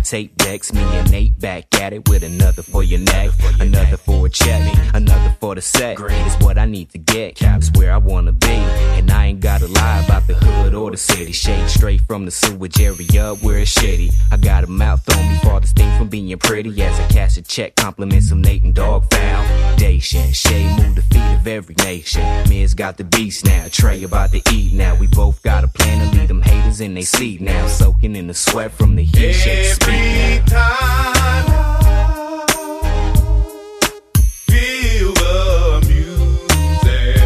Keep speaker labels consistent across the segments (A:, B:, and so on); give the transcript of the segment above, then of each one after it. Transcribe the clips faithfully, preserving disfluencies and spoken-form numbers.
A: tape decks. Me and Nate back at it with another for your neck, another for a check, another for the set. It's what I need to get, it's where I wanna be. And I ain't gotta lie about the hood or the city. Shade straight from the sewage area where it's shitty. I got a mouth on me, farthest thing from being pretty. As I cash a check, compliments of Nate and Dog Foundation. Shade move the feet of every nation. Miz got the beast now, Trey about to eat now. We both got a plan to leave them haters in they seat now. Soaking in the sweat from the heat, shake speed now.
B: Every time feel the music,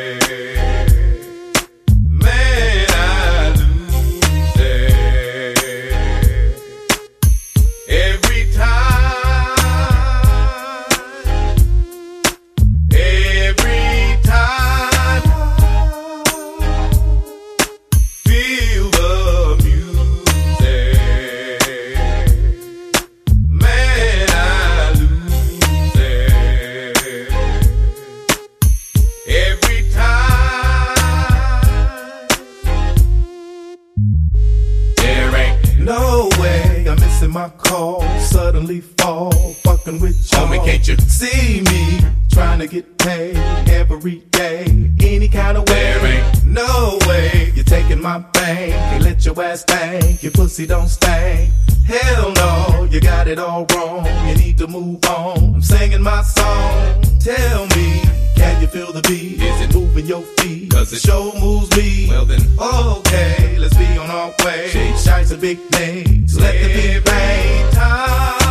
B: man, I lose it. Every time, every time feel the music, man, I lose it. Every time. There ain't no way I'm missing my call. Suddenly fall, fucking with y'all. Homie, can't you see me trying to get paid every day, any kind of way? There ain't no way you're taking my bang. Can't let your ass bang, your pussy don't stay. Hell no, you got it all wrong. You need to move on. I'm singing my song. Tell me, can you feel the beat? Is it moving your feet? Cause the show moves me. Well then, okay, let's be on our way. Shake, shites and big names. Let the beat bang time.